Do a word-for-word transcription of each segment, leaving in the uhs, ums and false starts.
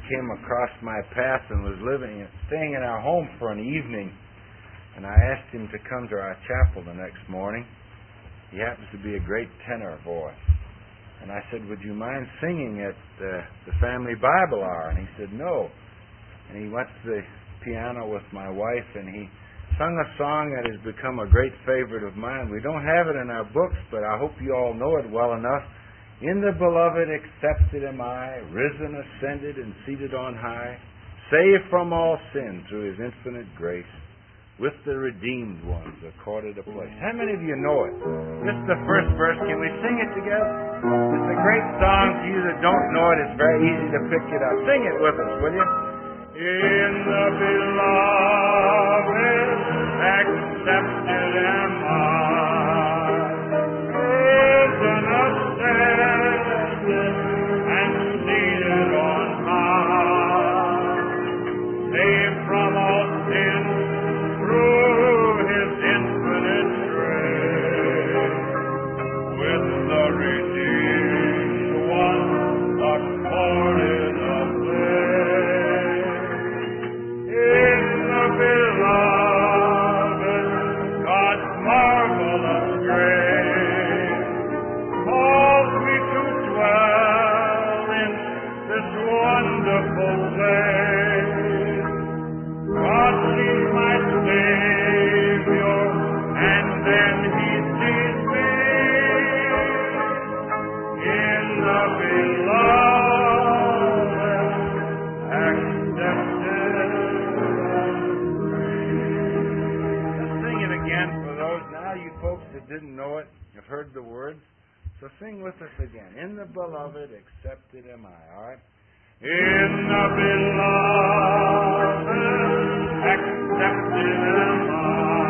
came across my path and was living, staying in our home for an evening. And I asked him to come to our chapel the next morning. He happens to be a great tenor voice. And I said, would you mind singing at uh, the family Bible hour? And he said, no. And he went to the piano with my wife, and he sung a song that has become a great favorite of mine. We don't have it in our books, but I hope you all know it well enough. In the beloved accepted am I, risen, ascended, and seated on high, saved from all sin through His infinite grace, with the redeemed ones accorded a place. How many of you know it? This is the first verse. Can we sing it together? It's a great song. To you that don't know it, it's very easy to pick it up. Sing it with us, will you? In the beloved accepted am I, risen, ascended, and seated on high, saved from all sin through His infinite grace, with the redeemed one accorded a place. In the beloved, God's marvelous grace calls me to dwell in this wonderful place. God sees my Savior, and then He sees me in the beloved, accepted and free. Let's sing it again for those now, you folks that didn't know it, have heard the words. So sing with us again. In the beloved, accepted am I. All right? In the beloved, accepted am I,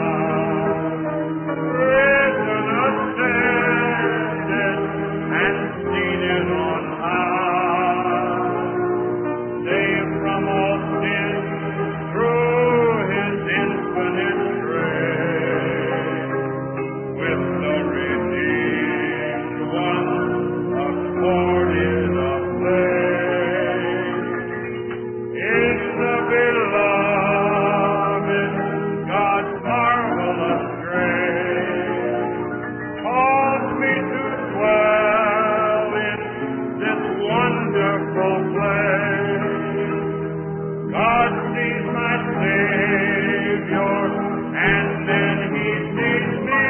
risen, ascended, and seated on high, saved from all sin through His infinite grace, with the redeemed one accorded a place. In the beloved, God's marvelous grace calls me to dwell in this wonderful place. God sees my Savior, and then He sees me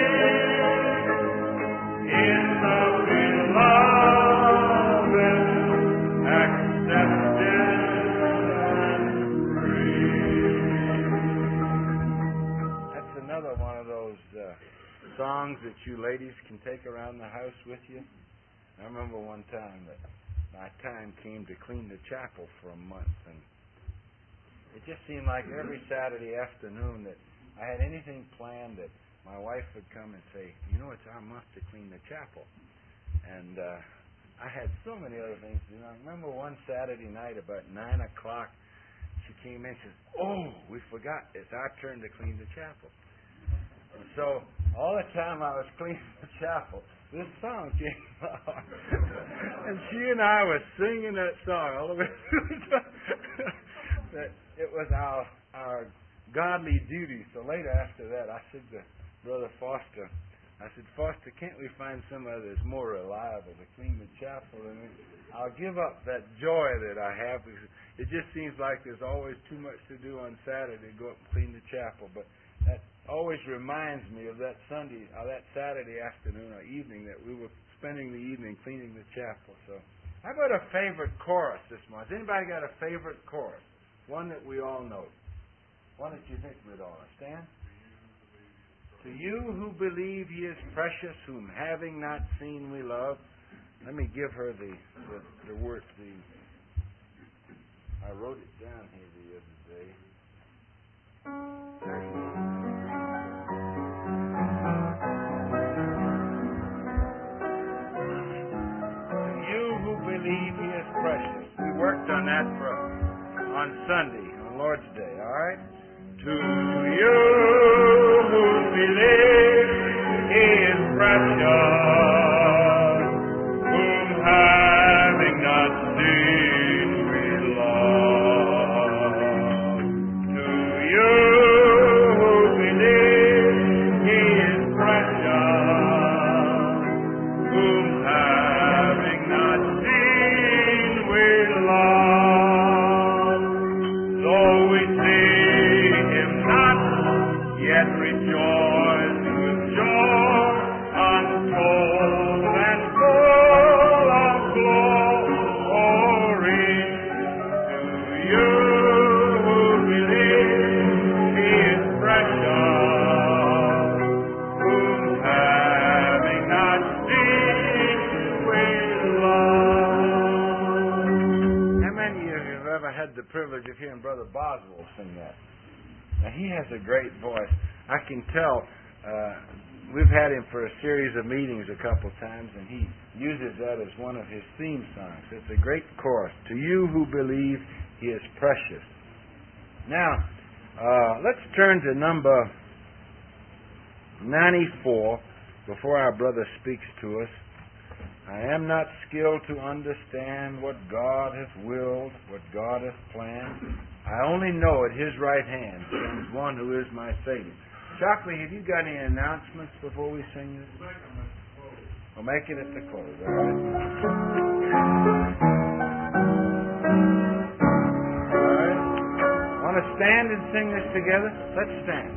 in the beloved, accepted and free. That's another one of those uh, songs that you ladies can take around the house with you. I remember one time that my time came to clean the chapel for a month, and it just seemed like every Saturday afternoon that I had anything planned that my wife would come and say, you know, it's our month to clean the chapel. And uh, I had so many other things to do. I remember one Saturday night about nine o'clock, she came in and says, oh, we forgot, it's our turn to clean the chapel. And so all the time I was cleaning the chapel, this song came on. And she and I were singing that song all the way through. That it was our our godly duty. So later after that, I said to Brother Foster, I said, Foster, can't we find somebody that's more reliable to clean the chapel? And I'll give up that joy that I have, because it just seems like there's always too much to do on Saturday to go up and clean the chapel. But that always reminds me of that Sunday, or that Saturday afternoon or evening that we were spending the evening cleaning the chapel. So how about a favorite chorus this month? Has anybody got a favorite chorus? One that we all know. One that you think we'd all understand? To you who believe He is precious, whom having not seen we love. Let me give her the the, the word. The I wrote it down here the other day. To you who believe He is precious. We worked on that for on Sunday, on Lord's Day. All right. To you who believe He is precious, whom having not seen we love. I've ever had the privilege of hearing Brother Boswell sing that. Now, he has a great voice. I can tell. Uh, we've had him for a series of meetings a couple times, and he uses that as one of his theme songs. It's a great chorus. To you who believe, He is precious. Now, uh, let's turn to number ninety-four before our brother speaks to us. I am not skilled to understand what God hath willed, what God hath planned. I only know at His right hand stands one who is my Savior. Shockley, have you got any announcements before we sing this? We'll make it at the close, all right? All right. Want to stand and sing this together? Let's stand.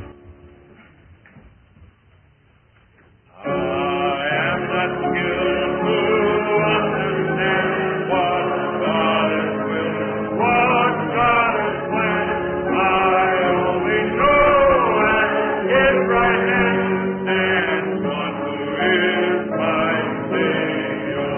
I am not skilled to understand what God has willed, what God has planned. I only know at His right hand stands one who is my Savior.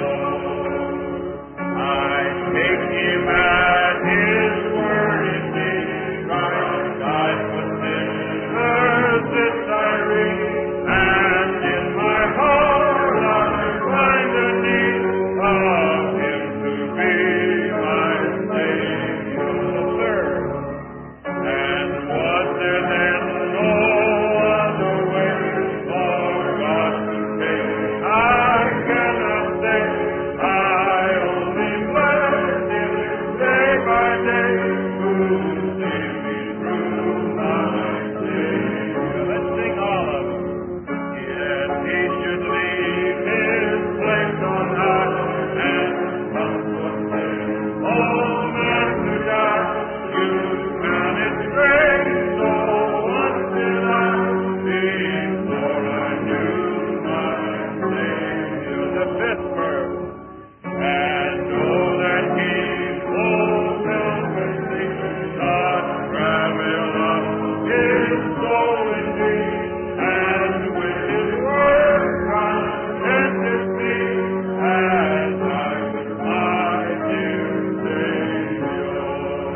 I take Him at His word indeed. Christ died for sinners, this I read. And in my heart I find the need of Him to be my Savior. And was there then no other way for God to take? I cannot say. I only bless Him day by day, who sees me through my Savior. Let's sing all of it. Yet He should leave His place on high and come for sin. All men to die, use man is great, so once did I, before I knew my Savior. The fifth verse. And know that He fulfilled with me the travail of His soul indeed, and with His word contented me as I with my dear Savior.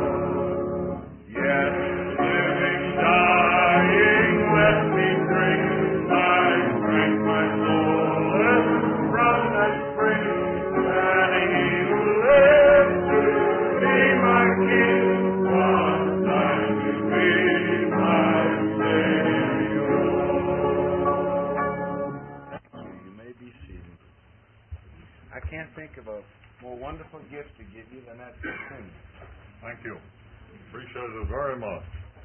Yet living, dying, let me drink my strength, my soul from that spring, and He who lives to be my King, one time to be my Savior. You may be seated. I can't think of a more wonderful gift to give you than that to sing. Thank you. Appreciate it very much.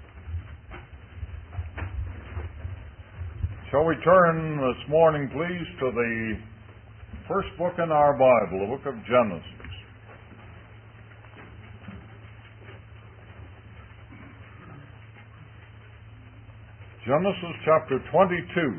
Shall we turn this morning, please, to the first book in our Bible, the book of Genesis. Genesis chapter twenty-two.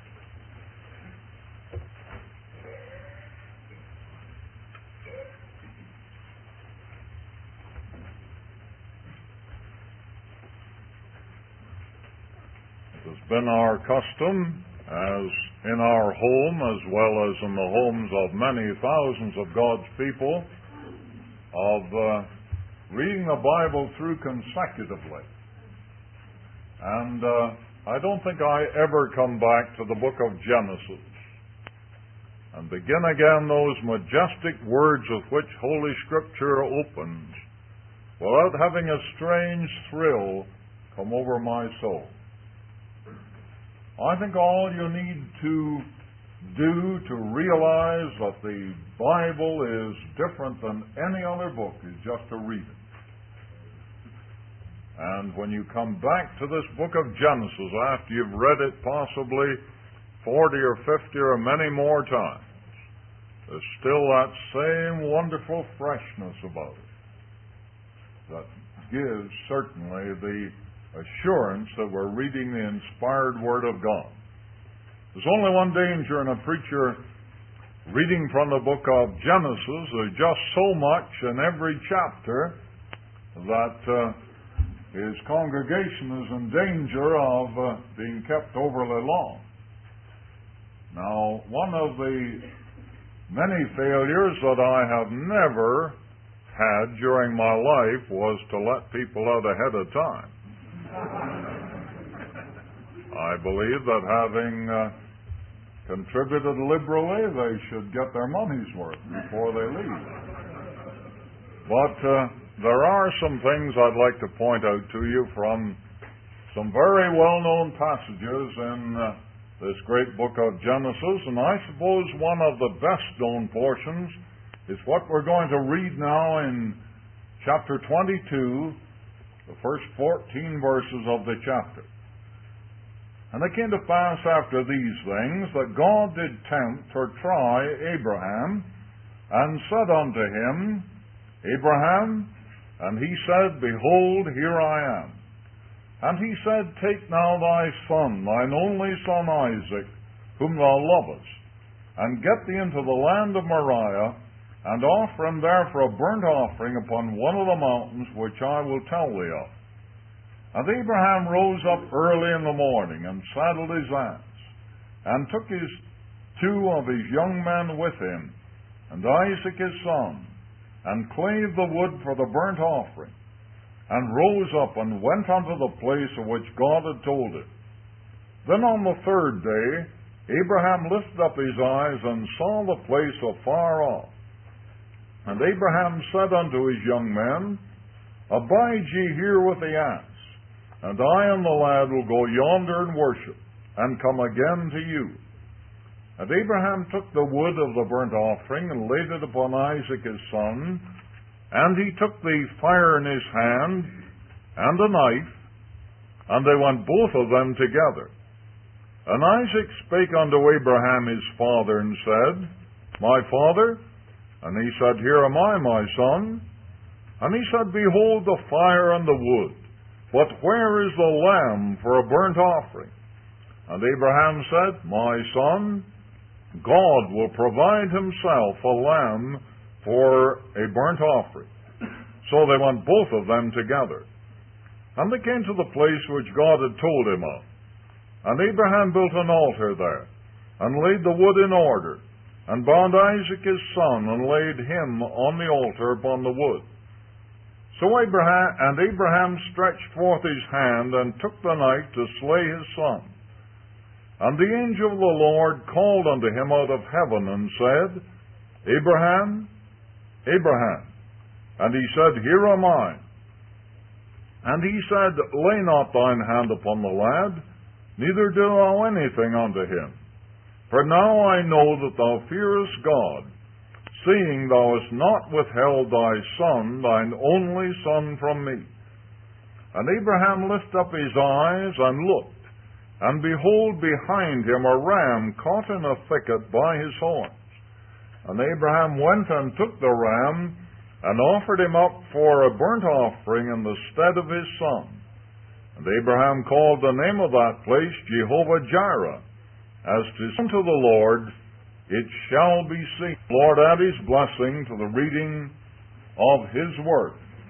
It has been our custom, as in our home as well as in the homes of many thousands of God's people, of uh, reading the Bible through consecutively. And uh, I don't think I ever come back to the book of Genesis and begin again those majestic words with which Holy Scripture opens without having a strange thrill come over my soul. I think all you need to do to realize that the Bible is different than any other book is just to read it. And when you come back to this book of Genesis after you've read it possibly forty or fifty or many more times, there's still that same wonderful freshness about it that gives certainly the assurance that we're reading the inspired Word of God. There's only one danger in a preacher reading from the book of Genesis. There's just so much in every chapter that uh, his congregation is in danger of uh, being kept overly long. Now, one of the many failures that I have never had during my life was to let people out ahead of time. I believe that having uh, contributed liberally, they should get their money's worth before they leave. But uh, there are some things I'd like to point out to you from some very well-known passages in uh, this great book of Genesis, and I suppose one of the best-known portions is what we're going to read now in chapter twenty-two, the first fourteen verses of the chapter. And it came to pass after these things that God did tempt or try Abraham, and said unto him, Abraham, and he said, Behold, here I am. And he said, Take now thy son, thine only son Isaac, whom thou lovest, and get thee into the land of Moriah, and offer him there for a burnt offering upon one of the mountains which I will tell thee of. And Abraham rose up early in the morning, and saddled his ass, and took his two of his young men with him, and Isaac his son, and clave the wood for the burnt offering, and rose up and went unto the place of which God had told him. Then on the third day Abraham lifted up his eyes, and saw the place afar off. And Abraham said unto his young men, Abide ye here with the ass, and I and the lad will go yonder and worship, and come again to you. And Abraham took the wood of the burnt offering, and laid it upon Isaac his son, and he took the fire in his hand, and a knife, and they went both of them together. And Isaac spake unto Abraham his father, and said, My father? And he said, Here am I, my son. And he said, Behold the fire and the wood, but where is the lamb for a burnt offering? And Abraham said, My son, God will provide himself a lamb for a burnt offering. So they went both of them together. And they came to the place which God had told him of. And Abraham built an altar there, and laid the wood in order, and bound Isaac his son, and laid him on the altar upon the wood. So Abraham and Abraham stretched forth his hand, and took the knife to slay his son. And the angel of the Lord called unto him out of heaven, and said, Abraham, Abraham. And he said, Here am I. And he said, Lay not thine hand upon the lad, neither do thou anything unto him. For now I know that thou fearest God, seeing thou hast not withheld thy son, thine only son, from me. And Abraham lifted up his eyes, and looked, and behold, behind him a ram caught in a thicket by his horns. And Abraham went and took the ram, and offered him up for a burnt offering in the stead of his son. And Abraham called the name of that place Jehovah-Jireh, as to say unto the Lord, It shall be seen. Lord, add his blessing to the reading of his word.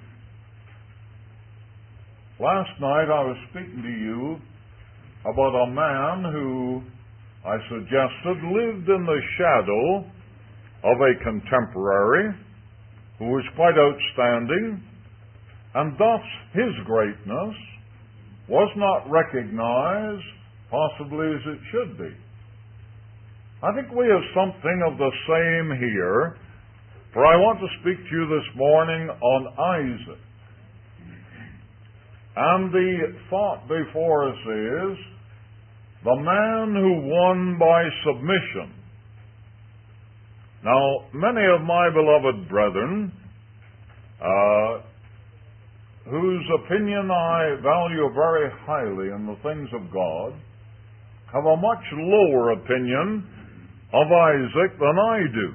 Last night I was speaking to you about a man who, I suggested, lived in the shadow of a contemporary who was quite outstanding, and thus his greatness was not recognized possibly as it should be. I think we have something of the same here, for I want to speak to you this morning on Isaac. And the thought before us is the man who won by submission. Now, many of my beloved brethren, uh, whose opinion I value very highly in the things of God, have a much lower opinion of Isaac than I do.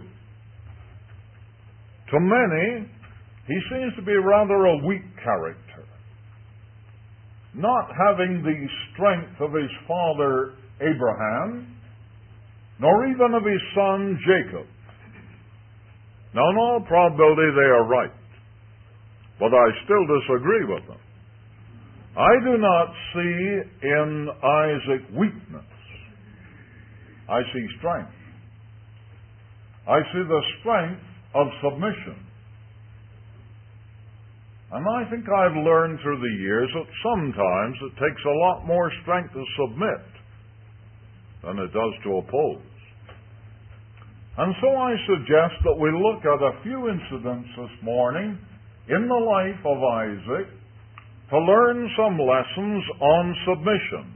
To many, he seems to be rather a weak character, not having the strength of his father Abraham, nor even of his son Jacob. Now, in all probability, they are right, but I still disagree with them. I do not see in Isaac weakness. I see strength. I see the strength of submission. And I think I've learned through the years that sometimes it takes a lot more strength to submit than it does to oppose. And so I suggest that we look at a few incidents this morning in the life of Isaac to learn some lessons on submission.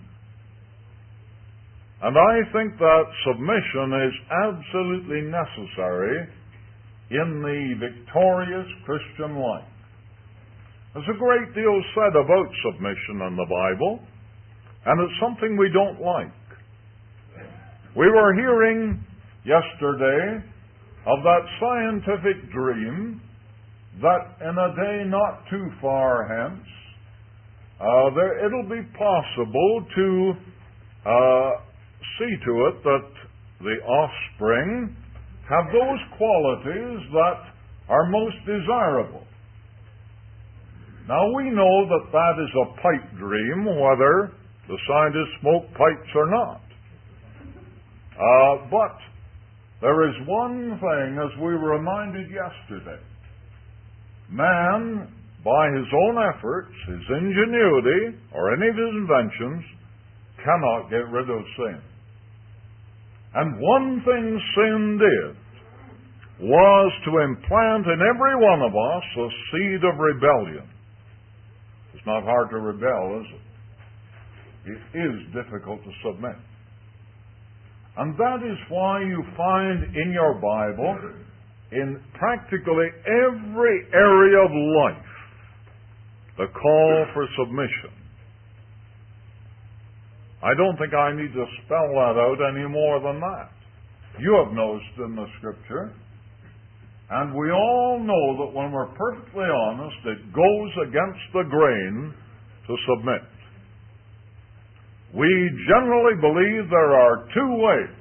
And I think that submission is absolutely necessary in the victorious Christian life. There's a great deal said about submission in the Bible, and it's something we don't like. We were hearing yesterday of that scientific dream that in a day not too far hence, uh, there, it'll be possible to uh, see to it that the offspring have those qualities that are most desirable. Now, we know that that is a pipe dream, whether the scientists smoke pipes or not. Uh, but there is one thing, as we were reminded yesterday. Man, by his own efforts, his ingenuity, or any of his inventions, cannot get rid of sin. And one thing sin did was to implant in every one of us a seed of rebellion. It's not hard to rebel, is it? It is difficult to submit. And that is why you find in your Bible, in practically every area of life, the call for submission. I don't think I need to spell that out any more than that. You have noticed in the Scripture, and we all know that when we're perfectly honest, it goes against the grain to submit. We generally believe there are two ways.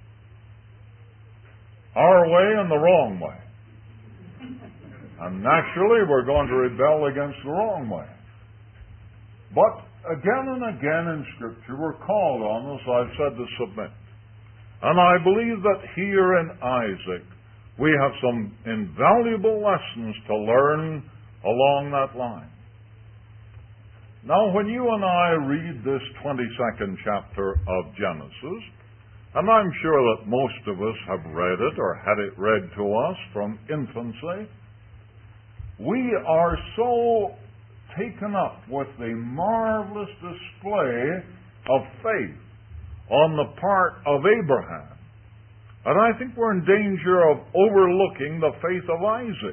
Our way and the wrong way. And naturally, we're going to rebel against the wrong way. But again and again in Scripture, we're called on, as I've said, to submit. And I believe that here in Isaac, we have some invaluable lessons to learn along that line. Now, when you and I read this twenty-second chapter of Genesis, and I'm sure that most of us have read it or had it read to us from infancy, we are so taken up with the marvelous display of faith on the part of Abraham. And I think we're in danger of overlooking the faith of Isaac.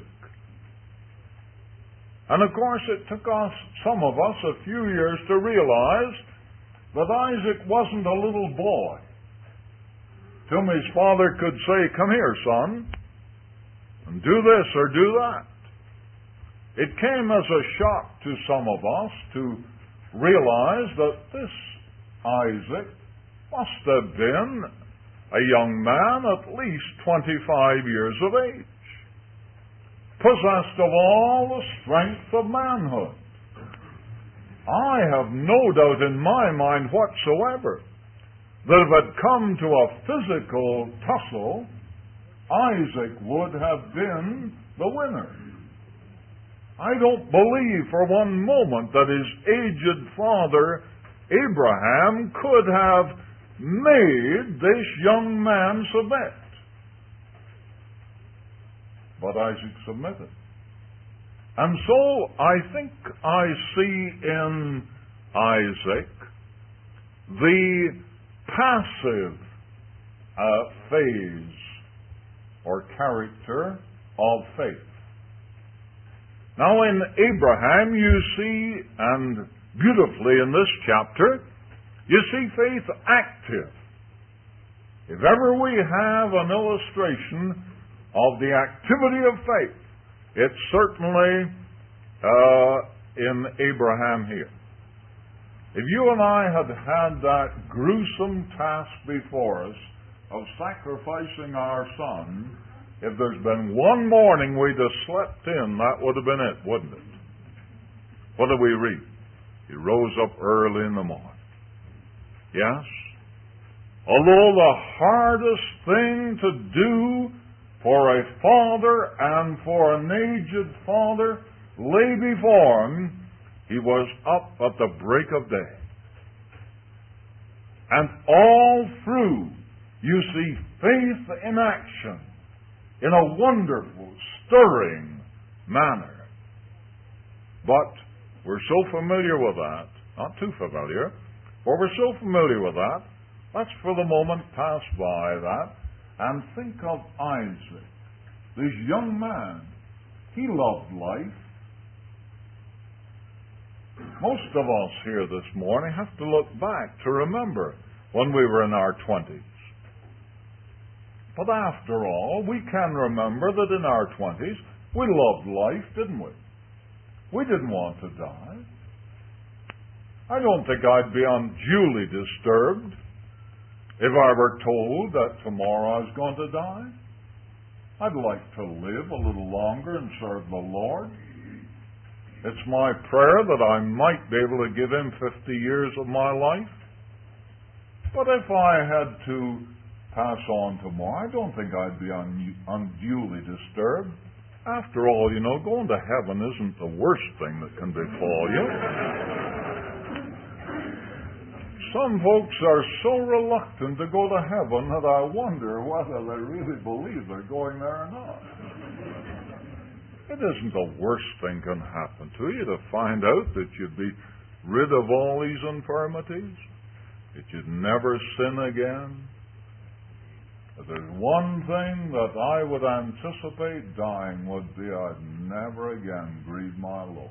And of course, it took us, some of us, a few years to realize that Isaac wasn't a little boy to whom his father could say, "Come here, son, and do this or do that." It came as a shock to some of us to realize that this Isaac must have been a young man at least twenty-five years of age, possessed of all the strength of manhood. I have no doubt in my mind whatsoever that if it had come to a physical tussle, Isaac would have been the winner. I don't believe for one moment that his aged father, Abraham, could have made this young man submit. But Isaac submitted. And so I think I see in Isaac the passive uh, phase or character of faith. Now in Abraham you see, and beautifully in this chapter, you see faith active. If ever we have an illustration of the activity of faith, it's certainly uh, in Abraham here. If you and I had had that gruesome task before us of sacrificing our son, if there's been one morning we'd have slept in, that would have been it, wouldn't it? What do we read? He rose up early in the morning. Yes? Although the hardest thing to do for a father and for an aged father lay before him, he was up at the break of day. And all through, you see faith in action in a wonderful, stirring manner. But we're so familiar with that, not too familiar, but we're so familiar with that, let's for the moment pass by that and think of Isaac, this young man. He loved life. Most of us here this morning have to look back to remember when we were in our twenties. But after all, we can remember that in our twenties, we loved life, didn't we? We didn't want to die. I don't think I'd be unduly disturbed if I were told that tomorrow I was going to die. I'd like to live a little longer and serve the Lord. It's my prayer that I might be able to give Him fifty years of my life. But if I had to pass on tomorrow, I don't think I'd be un- unduly disturbed. After all, you know, going to heaven isn't the worst thing that can befall you. Some folks are so reluctant to go to heaven that I wonder whether they really believe they're going there or not. It isn't the worst thing can happen to you to find out that you'd be rid of all these infirmities, that you'd never sin again. If there's one thing that I would anticipate dying would be I'd never again grieve my Lord.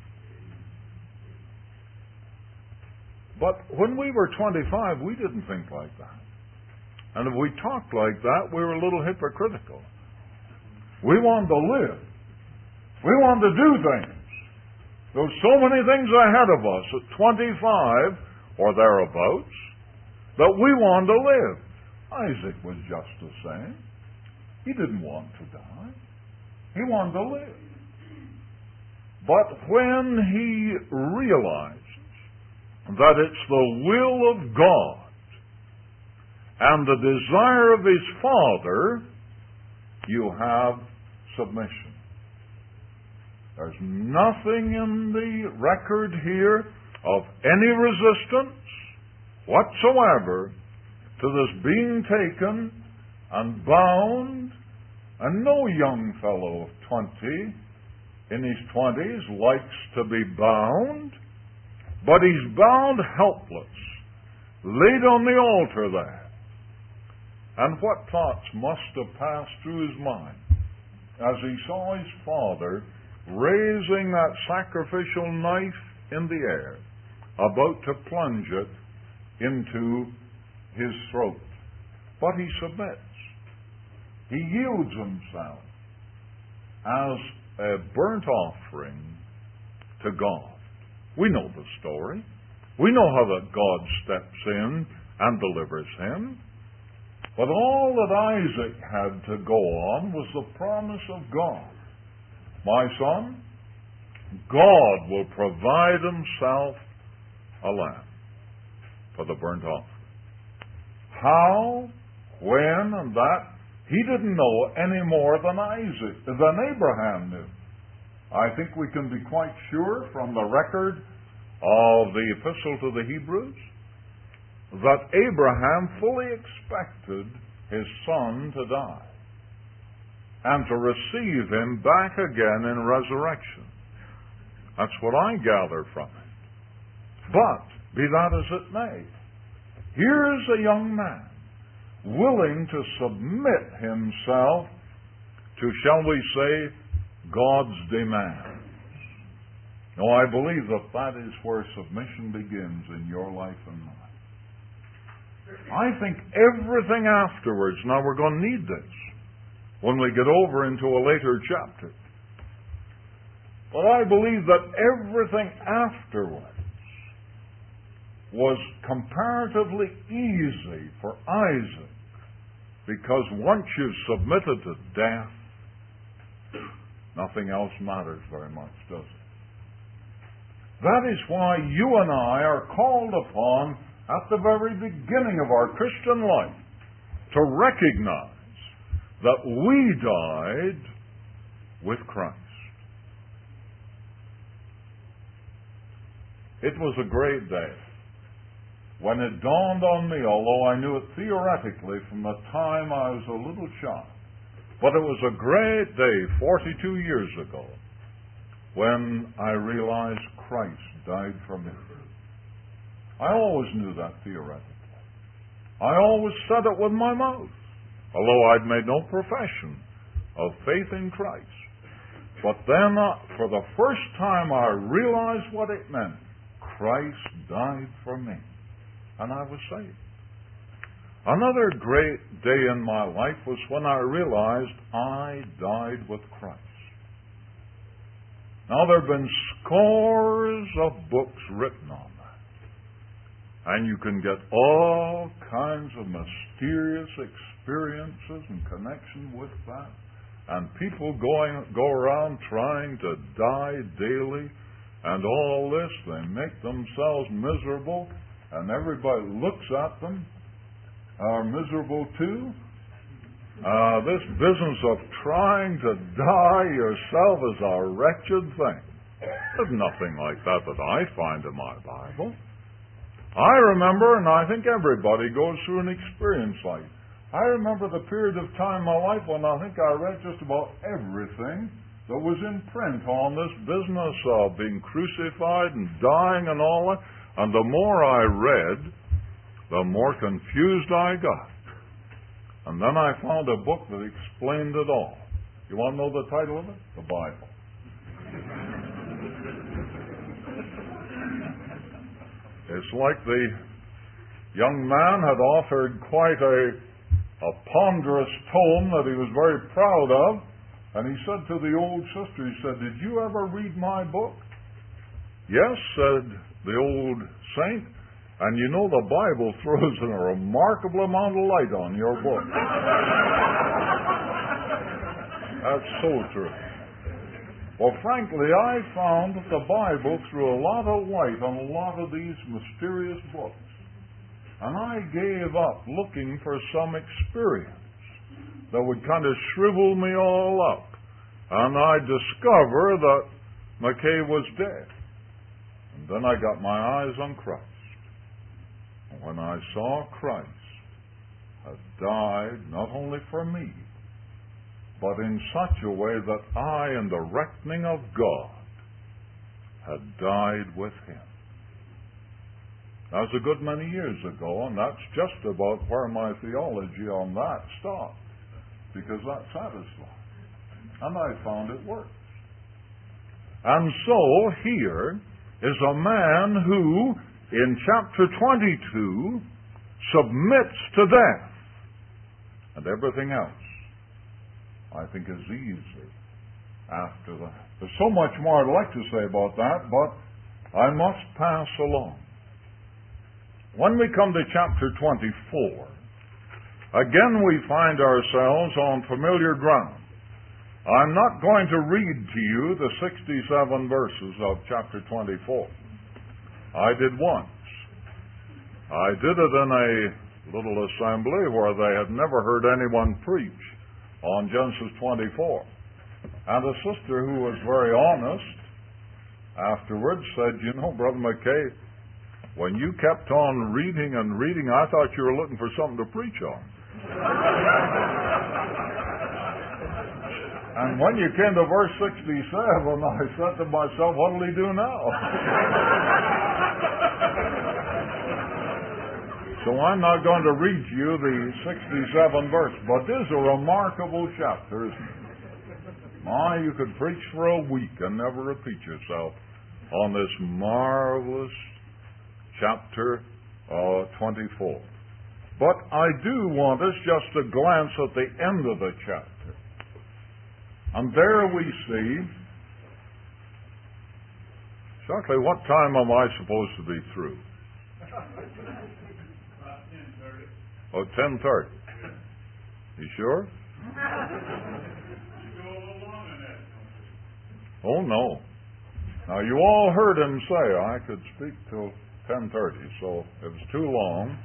But when we were twenty-five, we didn't think like that. And if we talked like that, we were a little hypocritical. We wanted to live. We wanted to do things. There were so many things ahead of us at twenty-five or thereabouts that we wanted to live. Isaac was just the same. He didn't want to die. He wanted to live. But when he realizes that it's the will of God and the desire of his Father, you have submission. There's nothing in the record here of any resistance whatsoever to this being taken and bound. And no young fellow of twenty in his twenties likes to be bound, but he's bound helpless, laid on the altar there. And what thoughts must have passed through his mind as he saw his father raising that sacrificial knife in the air, about to plunge it into his throat. But he submits. He yields himself as a burnt offering to God. We know the story. We know how that God steps in and delivers him. But all that Isaac had to go on was the promise of God. My son, God will provide himself a lamb for the burnt offering. How, when, and that, he didn't know any more than Isaac, than Abraham knew. I think we can be quite sure from the record of the Epistle to the Hebrews that Abraham fully expected his son to die and to receive him back again in resurrection. That's what I gather from it. But, be that as it may, here's a young man willing to submit himself to, shall we say, God's demands. Now, I believe that that is where submission begins in your life and mine. I think everything afterwards, now we're going to need this when we get over into a later chapter, but I believe that everything afterwards was comparatively easy for Isaac, because once you've submitted to death, nothing else matters very much, does it? That is why you and I are called upon at the very beginning of our Christian life to recognize that we died with Christ. It was a great day when it dawned on me, although I knew it theoretically from the time I was a little child. But it was a great day forty-two years ago when I realized Christ died for me. I always knew that theoretically. I always said it with my mouth, although I'd made no profession of faith in Christ. But then, uh, for the first time, I realized what it meant. Christ died for me, and I was saved. Another great day in my life was when I realized I died with Christ. Now, there have been scores of books written on that, and you can get all kinds of mysterious experiences in connection with that. And people going go around trying to die daily and all this. They make themselves miserable, and everybody looks at them are miserable too. Uh, this business of trying to die yourself is a wretched thing. There's nothing like that that I find in my Bible. I remember, and I think everybody goes through an experience like I remember the period of time in my life when I think I read just about everything that was in print on this business of being crucified and dying and all that. And the more I read, the more confused I got. And then I found a book that explained it all. You want to know the title of it? The Bible. It's like the young man had authored quite a a ponderous tome that he was very proud of, and he said to the old sister, he said, "Did you ever read my book?" "Yes," said the old saint, "and you know the Bible throws in a remarkable amount of light on your book." That's so true. Well, frankly, I found that the Bible threw a lot of light on a lot of these mysterious books. And I gave up looking for some experience that would kind of shrivel me all up. And I discovered that McKay was dead. And then I got my eyes on Christ. And when I saw Christ had died not only for me, but in such a way that I, in the reckoning of God, had died with him. That was a good many years ago, and that's just about where my theology on that stopped, because that satisfied. And I found it works. And so here is a man who, in chapter twenty-two, submits to death. And everything else, I think, is easy after that. There's so much more I'd like to say about that, but I must pass along. When we come to chapter twenty-four, again we find ourselves on familiar ground. I'm not going to read to you the sixty-seven verses of chapter twenty-four. I did once. I did it in a little assembly where they had never heard anyone preach on Genesis twenty-four. And a sister who was very honest afterwards said, "You know, Brother McKay, when you kept on reading and reading, I thought you were looking for something to preach on." And when you came to verse sixty-seven, I said to myself, what'll he do now? So I'm not going to read to you the sixty-seven verse, but it is a remarkable chapter, isn't it? My, you could preach for a week and never repeat yourself on this marvelous chapter uh, twenty-four. But I do want us just to glance at the end of the chapter. And there we see, exactly what time am I supposed to be through? About ten thirty. Oh, ten thirty. You sure? You go a little longer than that. Oh, no. Now, you all heard him say I could speak till ten thirty, so if it's too long,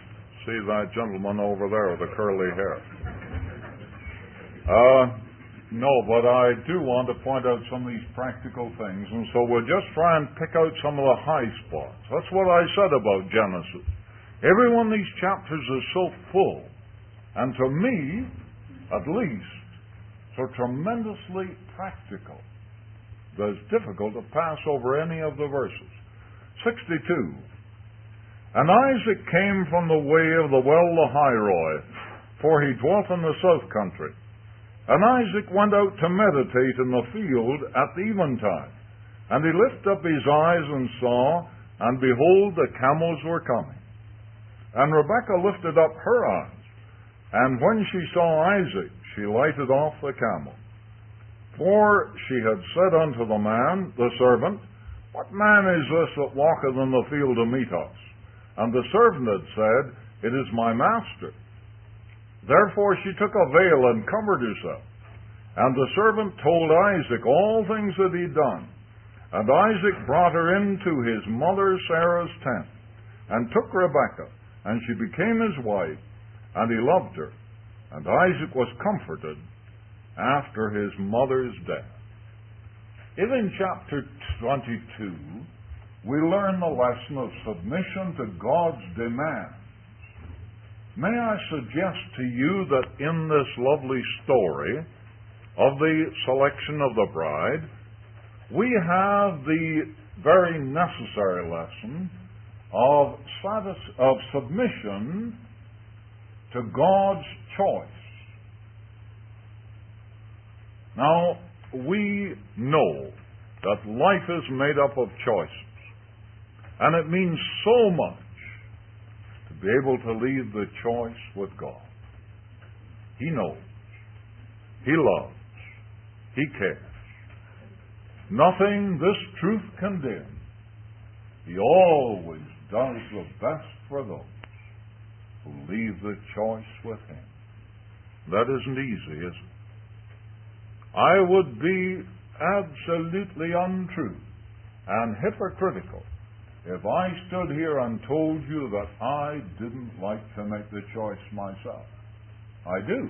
see that gentleman over there with the curly hair. Uh, No, but I do want to point out some of these practical things, and so we'll just try and pick out some of the high spots. That's what I said about Genesis. Every one of these chapters is so full, and to me, at least, so tremendously practical that it's difficult to pass over any of the verses. sixty-two. And Isaac came from the way of the well Lahairoi, for he dwelt in the south country. And Isaac went out to meditate in the field at the eventide. And he lifted up his eyes and saw, and behold, the camels were coming. And Rebekah lifted up her eyes, and when she saw Isaac, she lighted off the camel. For she had said unto the man, the servant, What man is this that walketh in the field to meet us? And the servant had said, It is my master. Therefore she took a veil and covered herself. And the servant told Isaac all things that he had done. And Isaac brought her into his mother Sarah's tent, and took Rebekah, and she became his wife, and he loved her. And Isaac was comforted after his mother's death. If in chapter twenty-two we learn the lesson of submission to God's demands, may I suggest to you that in this lovely story of the selection of the bride, we have the very necessary lesson of, satis- of submission to God's choice. Now, we know that life is made up of choices, and it means so much to be able to leave the choice with God. He knows. He loves. He cares. Nothing this truth can dim. He always does the best for those who leave the choice with Him. That isn't easy, is it? I would be absolutely untrue and hypocritical if I stood here and told you that I didn't like to make the choice myself. I do.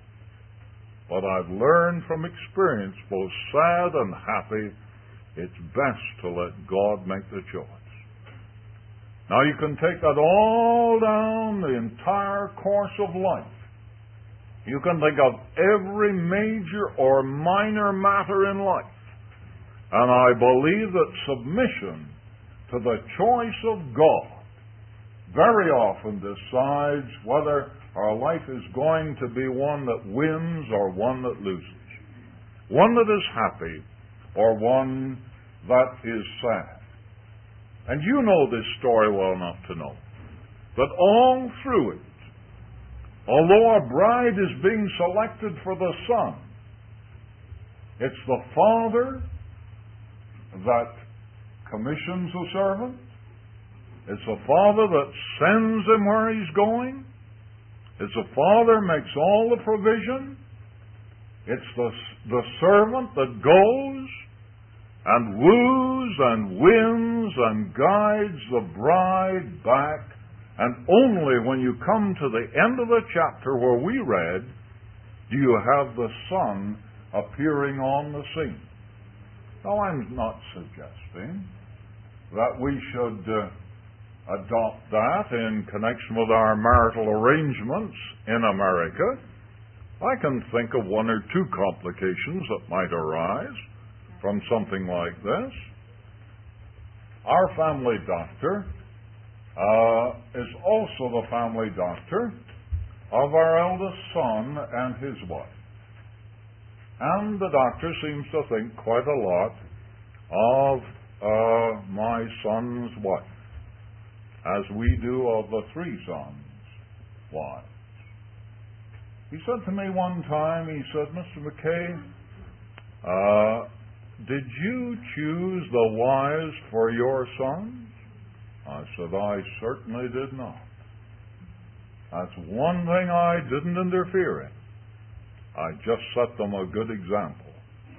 But I've learned from experience, both sad and happy, it's best to let God make the choice. Now you can take that all down the entire course of life. You can think of every major or minor matter in life. And I believe that submission to the choice of God very often decides whether our life is going to be one that wins or one that loses. One that is happy or one that is sad. And you know this story well enough to know that all through it, although a bride is being selected for the son, it's the father that commissions the servant. It's the father that sends him where he's going. It's the father makes all the provision. It's the, the servant that goes and woos and wins and guides the bride back. And only when you come to the end of the chapter where we read, do you have the Son appearing on the scene. Now, I'm not suggesting that we should uh, adopt that in connection with our marital arrangements in America. I can think of one or two complications that might arise from something like this. Our family doctor uh, is also the family doctor of our eldest son and his wife. And the doctor seems to think quite a lot of uh, my son's wife, as we do of the three sons' wives. He said to me one time, he said, Mister McKay, uh, did you choose the wives for your sons? I said, I certainly did not. That's one thing I didn't interfere in. I just set them a good example.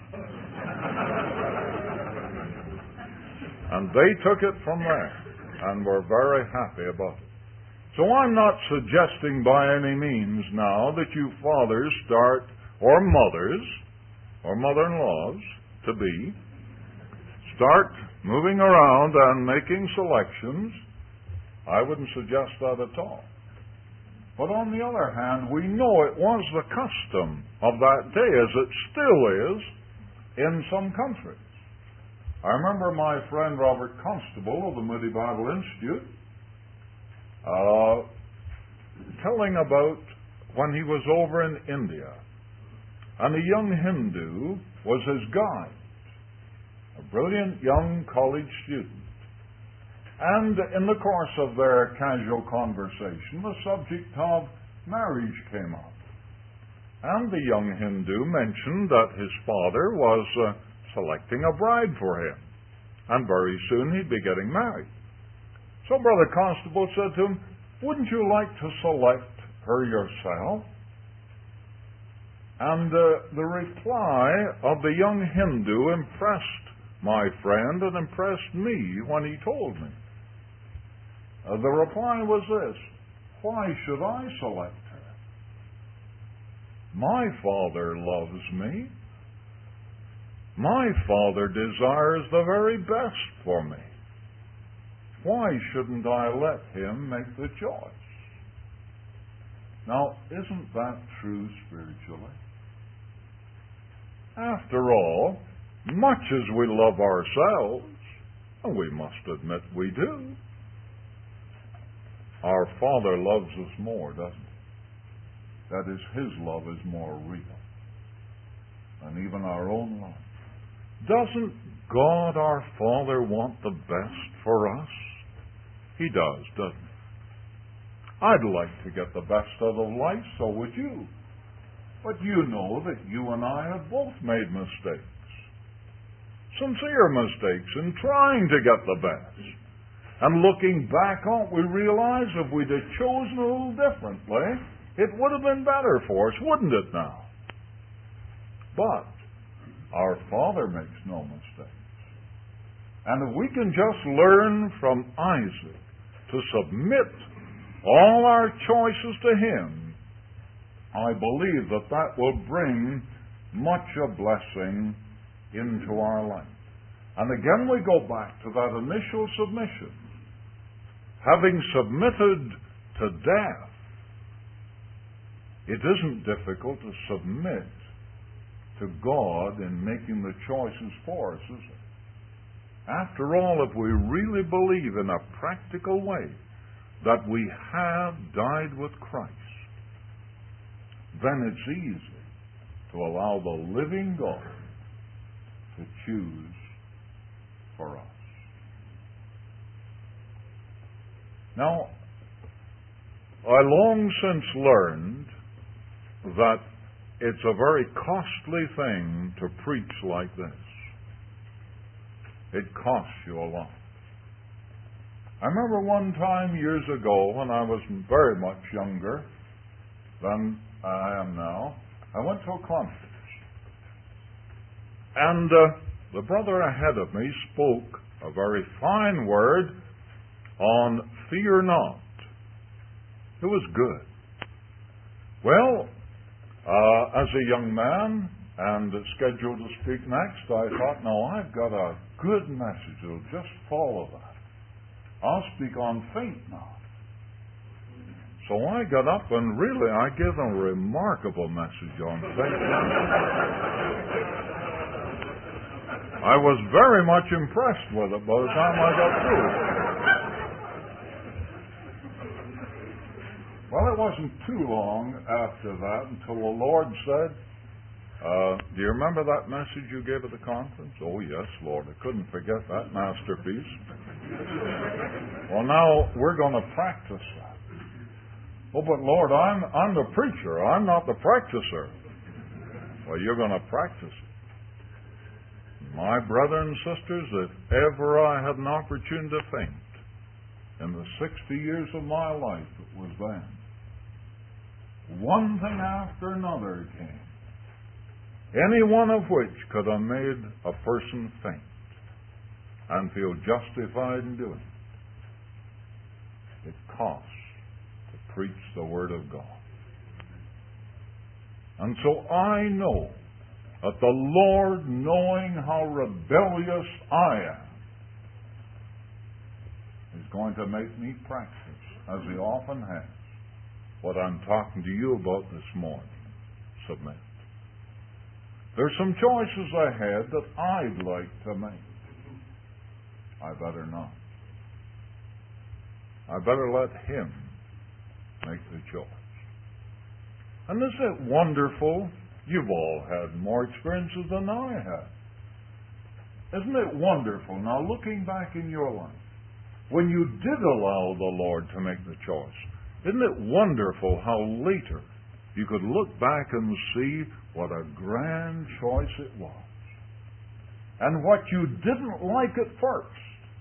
And they took it from there and were very happy about it. So I'm not suggesting by any means now that you fathers start, or mothers, or mother-in-laws to be start moving around and making selections, I wouldn't suggest that at all. But on the other hand, we know it was the custom of that day, as it still is in some countries. I remember my friend Robert Constable of the Moody Bible Institute uh, telling about when he was over in India, and a young Hindu was his guide, a brilliant young college student. And in the course of their casual conversation, the subject of marriage came up. And the young Hindu mentioned that his father was uh, selecting a bride for him, and very soon he'd be getting married. So Brother Constable said to him, "Wouldn't you like to select her yourself?" And uh, the reply of the young Hindu impressed my friend and impressed me when he told me. Uh, the reply was this: "Why should I select her? My Father loves me. My Father desires the very best for me. Why shouldn't I let Him make the choice?" Now, isn't that true spiritually? After all, much as we love ourselves, and we must admit we do, our Father loves us more, doesn't He? That is, His love is more real than even our own love. Doesn't God our Father want the best for us? He does, doesn't He? I'd like to get the best out of life, so would you. But you know that you and I have both made mistakes. Sincere mistakes in trying to get the best. And looking back on it, we realize if we'd have chosen a little differently, it would have been better for us, wouldn't it now? But our Father makes no mistakes. And if we can just learn from Isaac to submit all our choices to Him, I believe that that will bring much a blessing into our life. And again we go back to that initial submission. Having submitted to death, it isn't difficult to submit to God in making the choices for us, is it? After all, if we really believe in a practical way that we have died with Christ, then it's easy to allow the living God to choose for us. Now, I long since learned that it's a very costly thing to preach like this. It costs you a lot. I remember one time years ago when I was very much younger than I am now, I went to a conference. And uh, the brother ahead of me spoke a very fine word on fear not. It was good. Well, uh, as a young man and scheduled to speak next, I thought, no, I've got a good message. It'll just follow that. I'll speak on faith now. So I got up and really I gave them a remarkable message on faith. I was very much impressed with it by the time I got through. Well, it wasn't too long after that until the Lord said, uh, do you remember that message you gave at the conference? Oh, yes, Lord. I couldn't forget that masterpiece. Well, now we're going to practice that. Oh, but Lord, I'm, I'm the preacher. I'm not the practicer. Well, you're going to practice it. My brother and sisters, if ever I had an opportunity to faint in the sixty years of my life, it was then. One thing after another came, any one of which could have made a person faint and feel justified in doing it. It costs to preach the Word of God. And so I know that the Lord, knowing how rebellious I am, is going to make me practice, as He often has, what I'm talking to you about this morning. Submit. There's some choices ahead that I'd like to make. I better not. I better let Him make the choice. And isn't it wonderful? You've all had more experiences than I have. Isn't it wonderful, now looking back in your life, when you did allow the Lord to make the choice, isn't it wonderful how later you could look back and see what a grand choice it was? And what you didn't like at first,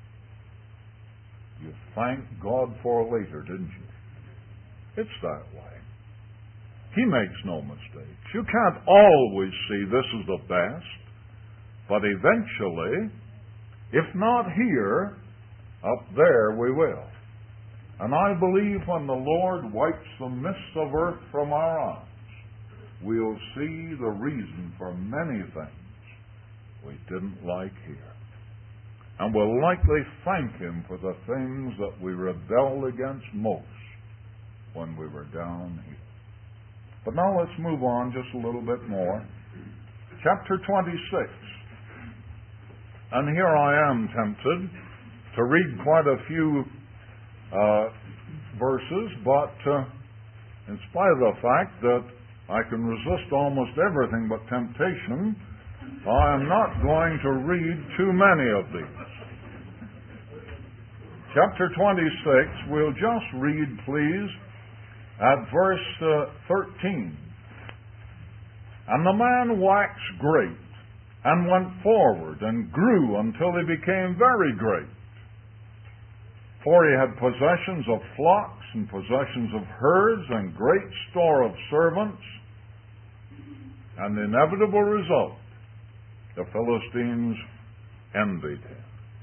you thanked God for later, didn't you? It's that way. He makes no mistakes. You can't always see this is the best, but eventually, if not here, up there we will. And I believe when the Lord wipes the mists of earth from our eyes, we'll see the reason for many things we didn't like here. And we'll likely thank Him for the things that we rebelled against most when we were down here. But now let's move on just a little bit more. Chapter twenty-six. And here I am tempted to read quite a few uh, verses, but uh, in spite of the fact that I can resist almost everything but temptation, I am not going to read too many of these. Chapter twenty-six, we'll just read, please, at verse uh, thirteen. And the man waxed great, and went forward, and grew until he became very great. For he had possessions of flocks, and possessions of herds, and great store of servants. And the inevitable result, the Philistines envied him.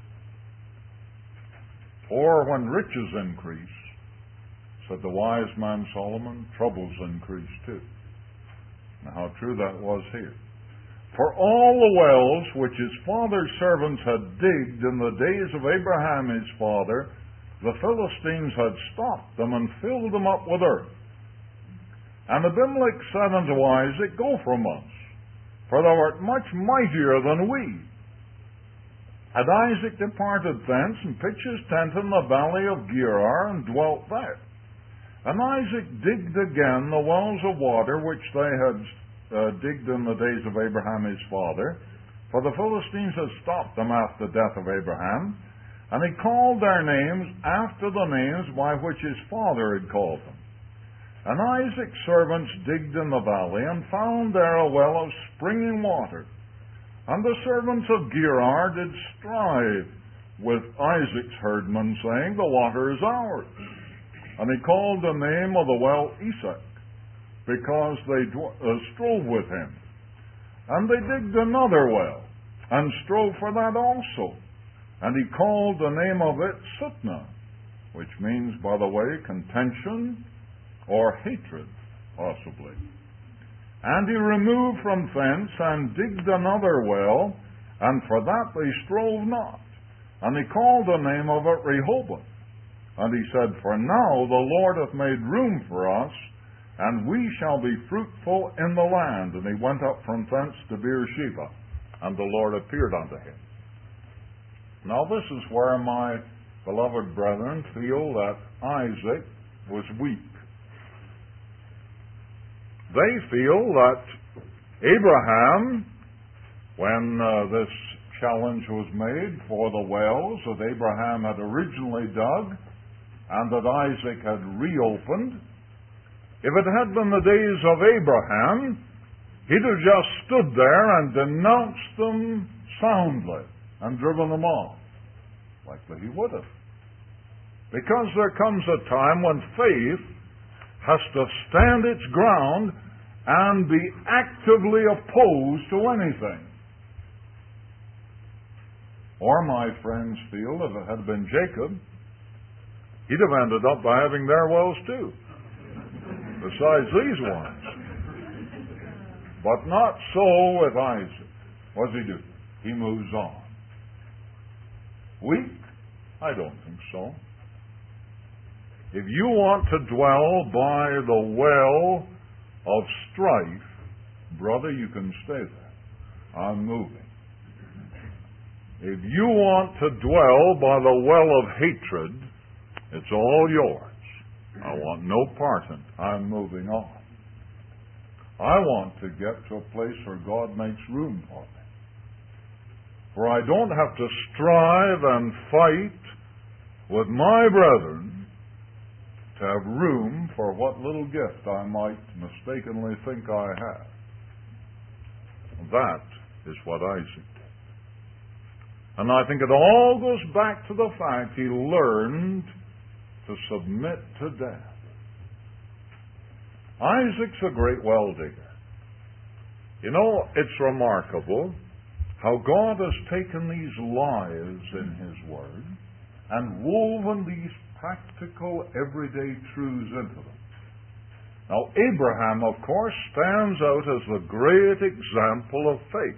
For when riches increase, said the wise man Solomon, troubles increase too. Now how true that was here. For all the wells which his father's servants had digged in the days of Abraham his father, the Philistines had stopped them and filled them up with earth. And Abimelech said unto Isaac, Go from us, for thou art much mightier than we. And Isaac departed thence, and pitched his tent in the valley of Gerar, and dwelt there. And Isaac digged again the wells of water which they had uh, digged in the days of Abraham his father, for the Philistines had stopped them after the death of Abraham. And he called their names after the names by which his father had called them. And Isaac's servants digged in the valley, and found there a well of springing water. And the servants of Gerar did strive with Isaac's herdmen, saying, The water is ours. And he called the name of the well Esek, because they dw- uh, strove with him. And they digged another well, and strove for that also. And he called the name of it Sitnah, which means, by the way, contention or hatred, possibly. And he removed from thence, and digged another well, and for that they strove not. And he called the name of it Rehoboth. And he said, For now the Lord hath made room for us, and we shall be fruitful in the land. And he went up from thence to Beersheba, and the Lord appeared unto him. Now this is where my beloved brethren feel that Isaac was weak. They feel that Abraham, when uh, this challenge was made for the wells that Abraham had originally dug and that Isaac had reopened, if it had been the days of Abraham, he'd have just stood there and denounced them soundly and driven them off. Likely he would have. Because there comes a time when faith has to stand its ground and be actively opposed to anything. Or my friends feel if it had been Jacob, he'd have ended up by having their wells too, besides these ones. But not so with Isaac. What does he do? He moves on. Weak? I don't think so. If you want to dwell by the well of strife, brother, you can stay there. I'm moving. If you want to dwell by the well of hatred, it's all yours. I want no part in it. I'm moving on. I want to get to a place where God makes room for me, where I don't have to strive and fight with my brethren to have room for what little gift I might mistakenly think I have. That is what Isaac did. And I think it all goes back to the fact he learned to submit to death. Isaac's a great well digger. You know, it's remarkable how God has taken these lies in His Word and woven these practical, everyday truths into them. Now, Abraham, of course, stands out as the great example of faith.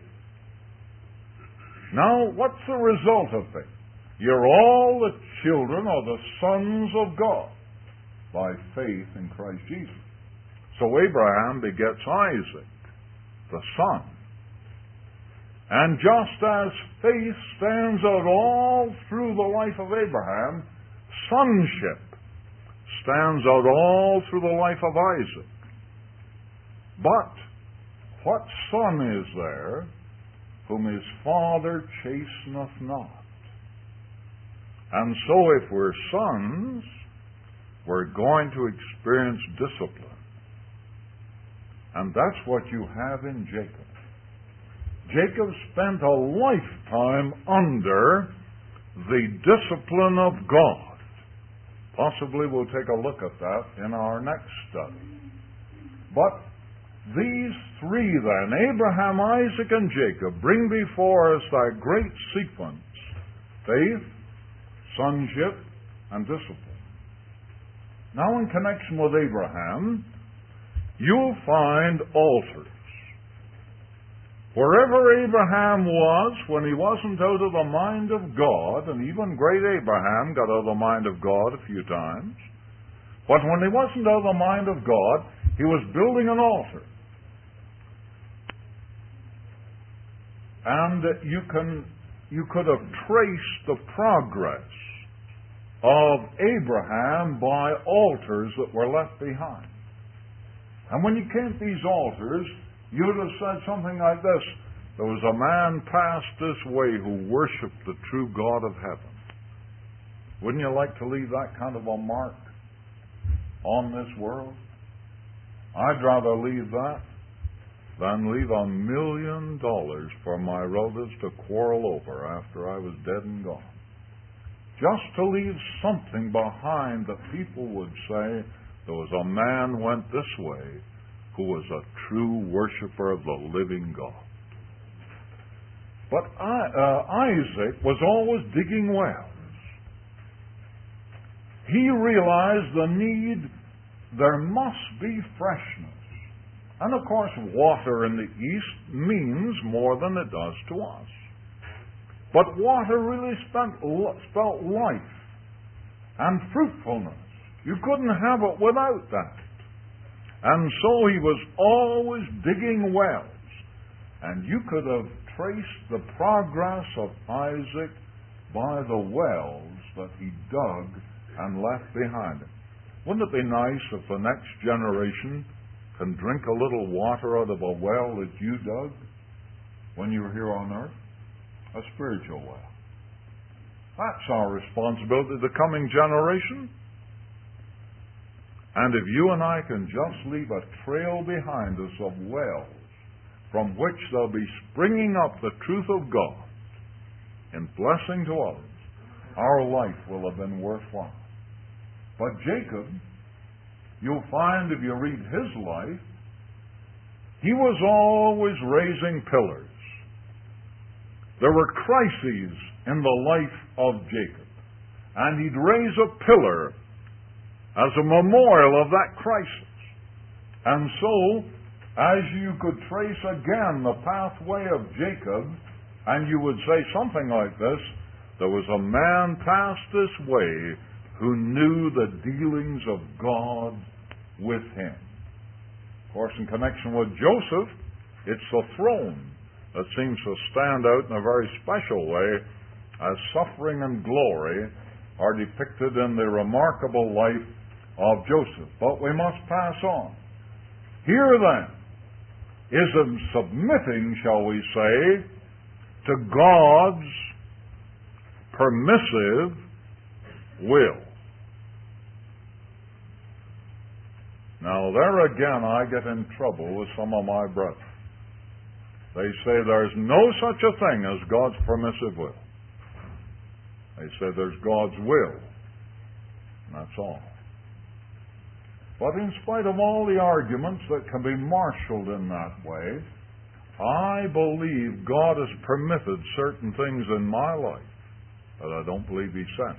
Now, what's the result of faith? You're all the children or the sons of God by faith in Christ Jesus. So Abraham begets Isaac, the son. And just as faith stands out all through the life of Abraham, sonship stands out all through the life of Isaac. But what son is there whom his father chasteneth not? And so if we're sons, we're going to experience discipline. And that's what you have in Jacob. Jacob spent a lifetime under the discipline of God. Possibly we'll take a look at that in our next study. But these three then, Abraham, Isaac, and Jacob, bring before us that great sequence: faith, sonship, and discipline. Now, in connection with Abraham, you'll find altars. Wherever Abraham was when he wasn't out of the mind of God, and even great Abraham got out of the mind of God a few times, but when he wasn't out of the mind of God, he was building an altar. And you can you could have traced the progress of Abraham by altars that were left behind. And when you came to these altars, you would have said something like this: there was a man passed this way who worshipped the true God of heaven. Wouldn't you like to leave that kind of a mark on this world? I'd rather leave that than leave a million dollars for my relatives to quarrel over after I was dead and gone. Just to leave something behind that people would say there was a man went this way who was a true worshiper of the living God. But I, uh, Isaac was always digging wells. He realized the need, there must be freshness. And of course, water in the East means more than it does to us. But water really spent, spelt life and fruitfulness. You couldn't have it without that. And so he was always digging wells. And you could have traced the progress of Isaac by the wells that he dug and left behind him. Wouldn't it be nice if the next generation can drink a little water out of a well that you dug when you were here on earth? A spiritual well. That's our responsibility to the coming generation. And if you and I can just leave a trail behind us of wells from which they'll be springing up the truth of God in blessing to others, our life will have been worthwhile. But Jacob, you'll find if you read his life, he was always raising pillars. There were crises in the life of Jacob, and he'd raise a pillar as a memorial of that crisis. And so, as you could trace again the pathway of Jacob, and you would say something like this: there was a man passed this way who knew the dealings of God with him. Of course, in connection with Joseph, it's the throne that seems to stand out in a very special way, as suffering and glory are depicted in the remarkable life of Joseph. But we must pass on. Here then is a submitting, shall we say, to God's permissive will. Now, there again I get in trouble with some of my brethren. They say there's no such a thing as God's permissive will. They say there's God's will. And that's all. But in spite of all the arguments that can be marshaled in that way, I believe God has permitted certain things in my life that I don't believe He sent.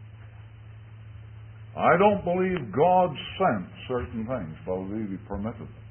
I don't believe God sent certain things, but I believe He permitted them.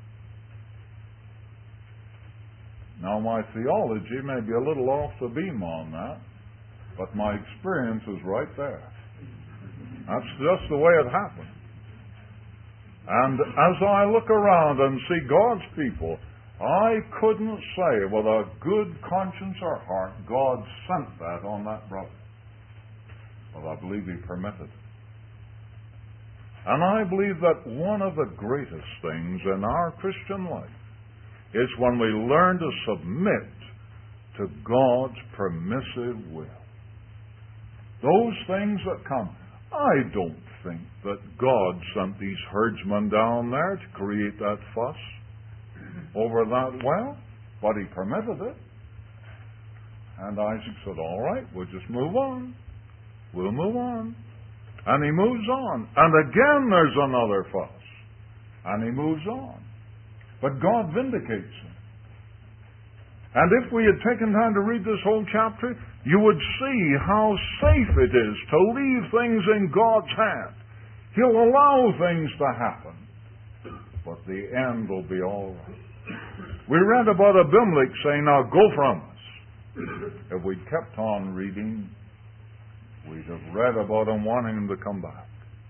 Now, my theology may be a little off the beam on that, but my experience is right there. That's just the way it happened. And as I look around and see God's people, I couldn't say with a good conscience or heart God sent that on that brother. But I believe He permitted it. And I believe that one of the greatest things in our Christian life is when we learn to submit to God's permissive will. Those things that come. I don't think that God sent these herdsmen down there to create that fuss over that well, but He permitted it. And Isaac said, all right, we'll just move on. We'll move on. And he moves on. And again there's another fuss. And he moves on. But God vindicates him. And if we had taken time to read this whole chapter, you would see how safe it is to leave things in God's hand. He'll allow things to happen, but the end will be all right. We read about Abimelech saying, now go from us. If we'd kept on reading, we'd have read about him wanting him to come back.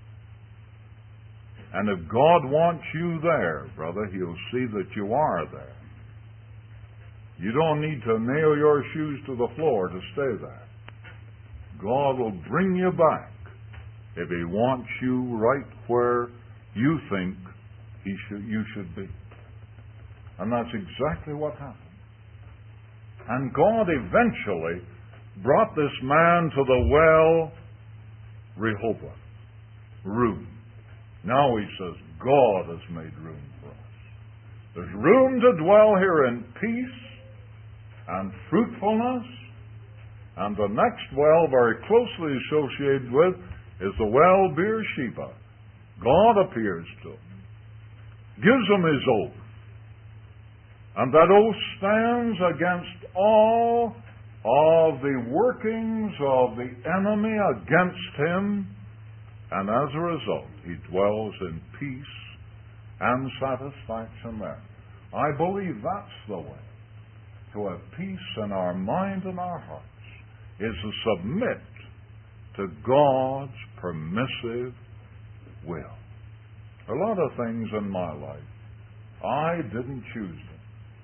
And if God wants you there, brother, He'll see that you are there. You don't need to nail your shoes to the floor to stay there. God will bring you back if He wants you right where you think he should, you should be. And that's exactly what happened. And God eventually brought this man to the well, Rehoboth, room. Now he says, God has made room for us. There's room to dwell here in peace and fruitfulness. And the next well, very closely associated with, is the well Beersheba. God appears to him, gives him His oath. And that oath stands against all of the workings of the enemy against him. And as a result, he dwells in peace and satisfaction there. I believe that's the way to have peace in our mind and our hearts, is to submit to God's permissive will. A lot of things in my life, I didn't choose them.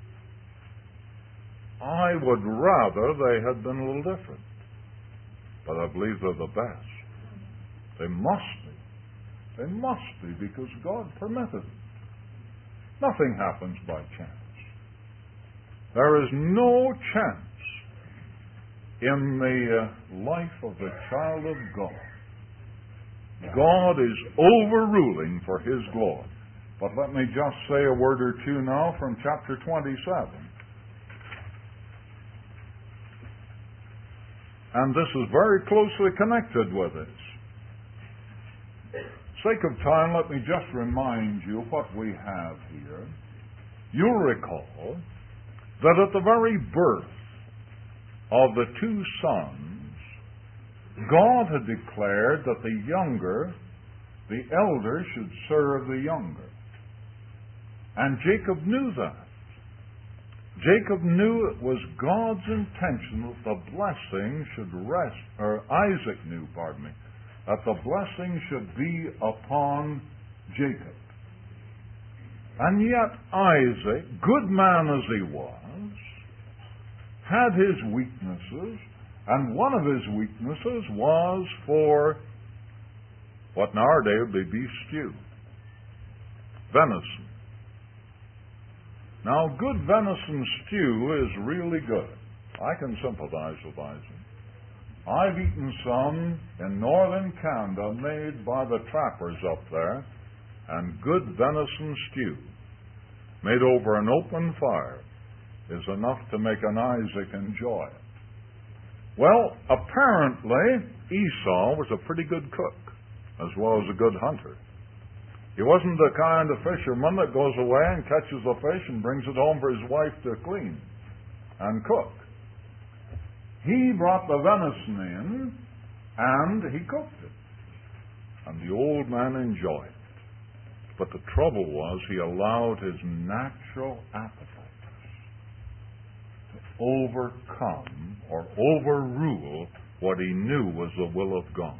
I would rather they had been a little different. But I believe they're the best. They must be. They must be because God permitted it. Nothing happens by chance. There is no chance in the uh, life of the child of God. God is overruling for His glory. But let me just say a word or two now from chapter twenty-seven. And this is very closely connected with this. For sake of time, let me just remind you what we have here. You'll recall that at the very birth of the two sons, God had declared that the younger, the elder, should serve the younger. And Jacob knew that. Jacob knew it was God's intention that the blessing should rest, or Isaac knew, pardon me, that the blessing should be upon Jacob. And yet Isaac, good man as he was, had his weaknesses, and one of his weaknesses was for what in our day would be beef stew, venison. Now, good venison stew is really good. I can sympathize with Isaac. I've eaten some in northern Canada made by the trappers up there, and good venison stew made over an open fire is enough to make an Isaac enjoy it. Well, apparently, Esau was a pretty good cook, as well as a good hunter. He wasn't the kind of fisherman that goes away and catches a fish and brings it home for his wife to clean and cook. He brought the venison in, and he cooked it. And the old man enjoyed it. But the trouble was he allowed his natural appetites to overcome or overrule what he knew was the will of God.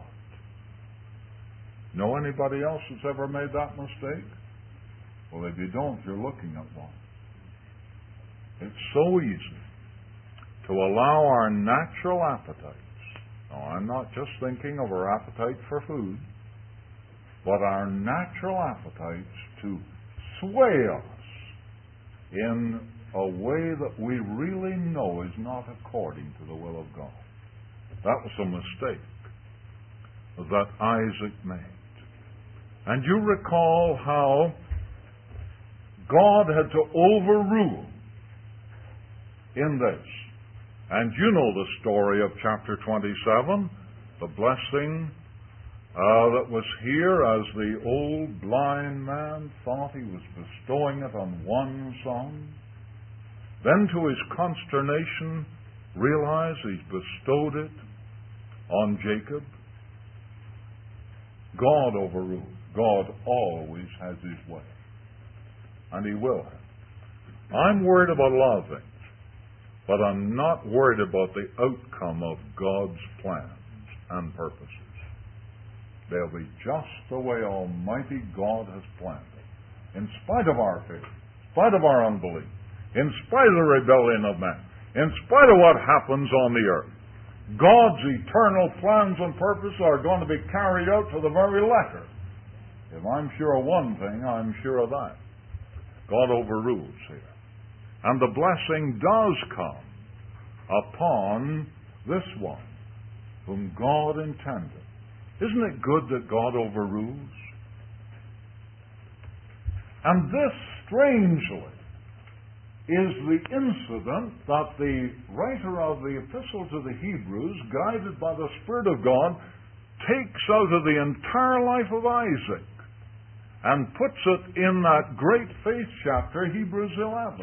Know anybody else that's ever made that mistake? Well, if you don't, you're looking at one. It's so easy to allow our natural appetites. Now, I'm not just thinking of our appetite for food, but our natural appetites to sway us in a way that we really know is not according to the will of God. That was a mistake that Isaac made. And you recall how God had to overrule in this. And you know the story of chapter twenty-seven, the blessing uh, that was here as the old blind man thought he was bestowing it on one son. Then to his consternation realized he's bestowed it on Jacob. God overruled. God always has his way. And he will have. I'm worried about a lot of things, but I'm not worried about the outcome of God's plans and purposes. They'll be just the way Almighty God has planned them. In spite of our fear, in spite of our unbelief, in spite of the rebellion of man, in spite of what happens on the earth, God's eternal plans and purposes are going to be carried out to the very letter. If I'm sure of one thing, I'm sure of that. God overrules here. And the blessing does come upon this one whom God intended. Isn't it good that God overrules? And this, strangely, is the incident that the writer of the Epistle to the Hebrews, guided by the Spirit of God, takes out of the entire life of Isaac and puts it in that great faith chapter, Hebrews eleven.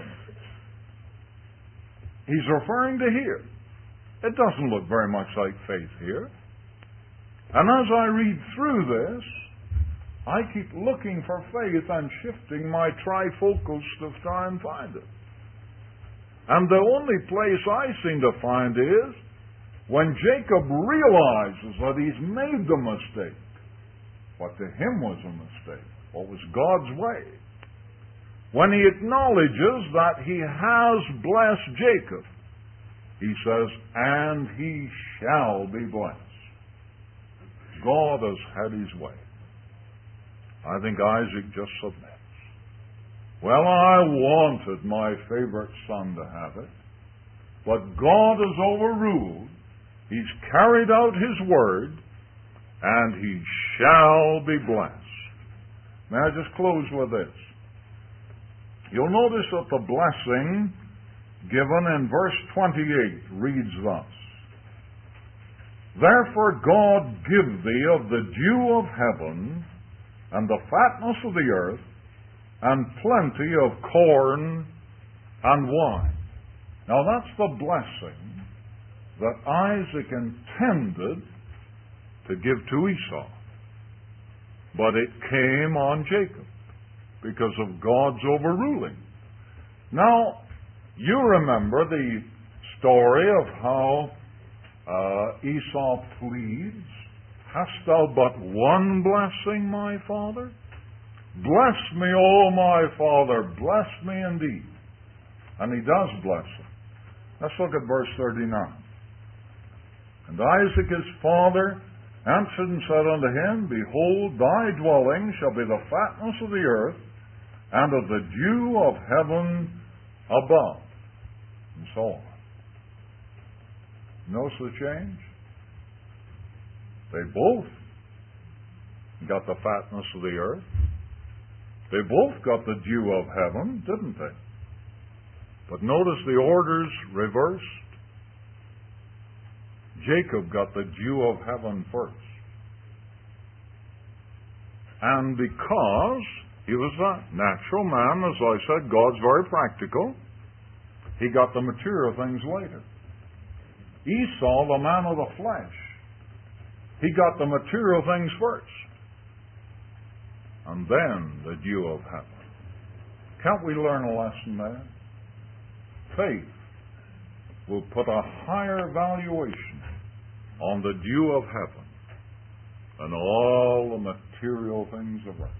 He's referring to here. It doesn't look very much like faith here. And as I read through this, I keep looking for faith and shifting my trifocals to try and find it. And the only place I seem to find is when Jacob realizes that he's made the mistake. What to him was a mistake. What was God's way. When he acknowledges that he has blessed Jacob, he says, and he shall be blessed. God has had his way. I think Isaac just submits. Well, I wanted my favorite son to have it, but God has overruled. He's carried out his word, and he shall be blessed. May I just close with this? You'll notice that the blessing given in verse twenty-eight reads thus. Therefore God give thee of the dew of heaven, and the fatness of the earth, and plenty of corn and wine. Now that's the blessing that Isaac intended to give to Esau. But it came on Jacob. because of God's overruling. Now, you remember the story of how uh, Esau pleads, "Hast thou but one blessing, my father? Bless me, O my father, bless me indeed." And he does bless him. Let's look at verse thirty-nine. "And Isaac his father answered and said unto him, Behold, thy dwelling shall be the fatness of the earth, and of the dew of heaven above." And so on. Notice the change? They both got the fatness of the earth. They both got the dew of heaven, didn't they? But notice the orders reversed. Jacob got the dew of heaven first. And because he was a natural man, as I said, God's very practical, he got the material things later. Esau, the man of the flesh, he got the material things first. And then the dew of heaven. Can't we learn a lesson there? Faith will put a higher valuation on the dew of heaven than all the material things of earth.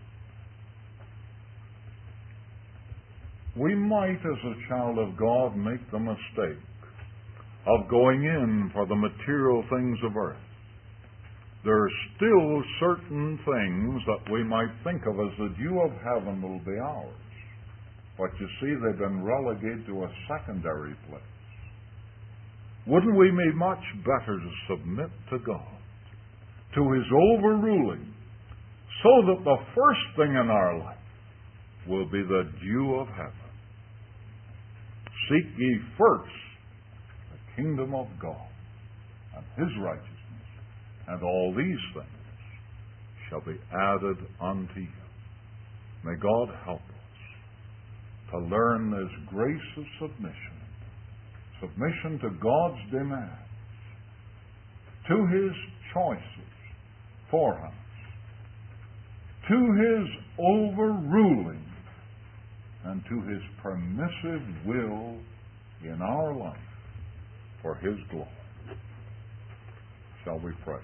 We might, as a child of God, make the mistake of going in for the material things of earth. There are still certain things that we might think of as the dew of heaven will be ours. But you see, they've been relegated to a secondary place. Wouldn't we be much better to submit to God, to His overruling, so that the first thing in our life will be the dew of heaven? Seek ye first the kingdom of God and His righteousness, and all these things shall be added unto you. May God help us to learn this grace of submission, submission to God's demands, to His choices for us, to His overruling, and to His permissive will in our life for His glory. Shall we pray?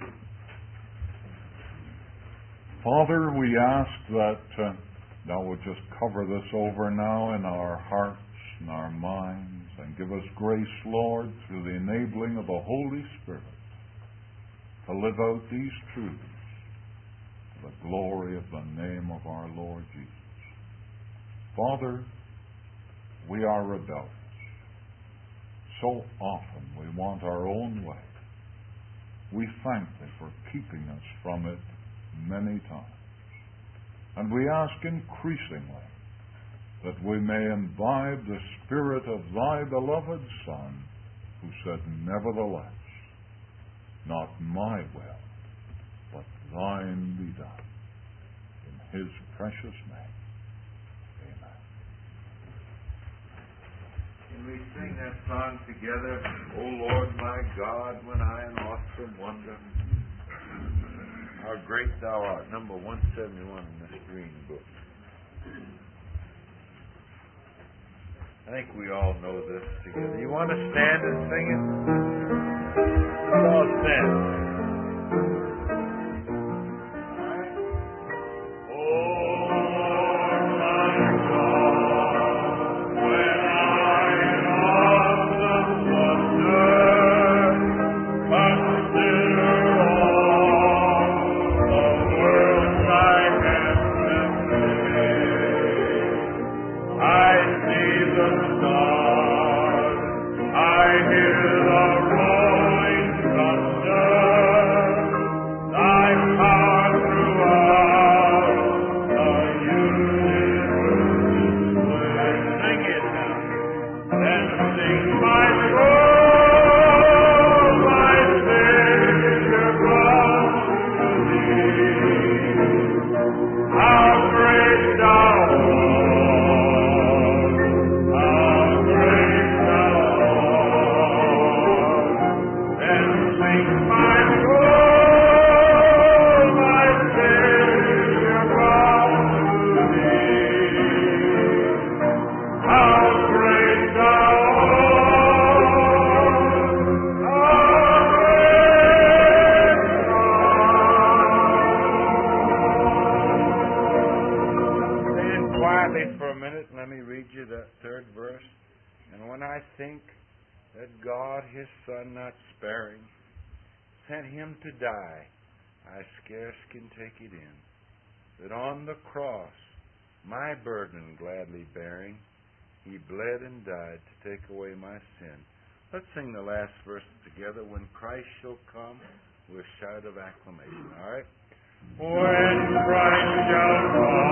Father, we ask that uh, Thou would just cover this over now in our hearts and our minds, and give us grace, Lord, through the enabling of the Holy Spirit, to live out these truths for the glory of the name of our Lord Jesus. Father, we are rebellious. So often we want our own way. We thank Thee for keeping us from it many times. And we ask increasingly that we may imbibe the spirit of Thy beloved Son, who said, Nevertheless, not my will, but Thine be done. In His precious name, amen. Can we sing that song together? O Lord my God, when I in awesome wonder, how great Thou art. Number one seventy-one in this green book. I think we all know this together. You want to stand and sing it? Let's all stand. I hear the rolling thunder. that third verse. And when I think that God, His Son not sparing, sent Him to die, I scarce can take it in, that on the cross, my burden gladly bearing, He bled and died to take away my sin. Let's sing the last verse together. When Christ shall come, with shout of acclamation. All right? When Christ shall come.